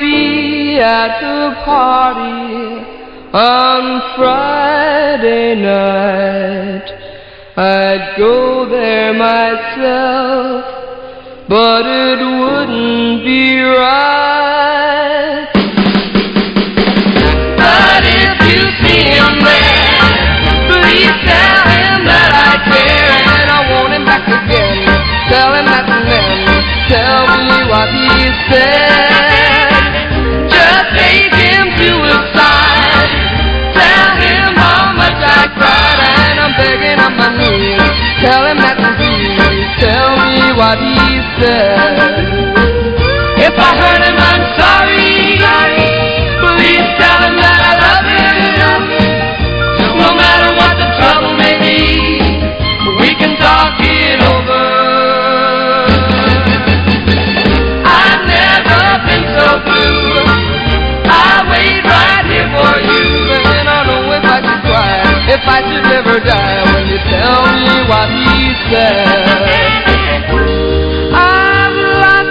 be at the party on Friday night. I'd go there myself, but it wouldn't be right. But if you see him there, please tell him that I care and I want him back again. Tell him that and then tell me what he said. Just take him to his side, tell him how much I cried, and I'm begging on my knees. Tell him that and please tell me what he said. If I hurt him, I'm sorry. Please tell him that I love him. No matter what the trouble may be, we can talk it over. I've never been so blue. I wait right here for you, and I know if I should cry, if I should ever die, when you tell me what he said.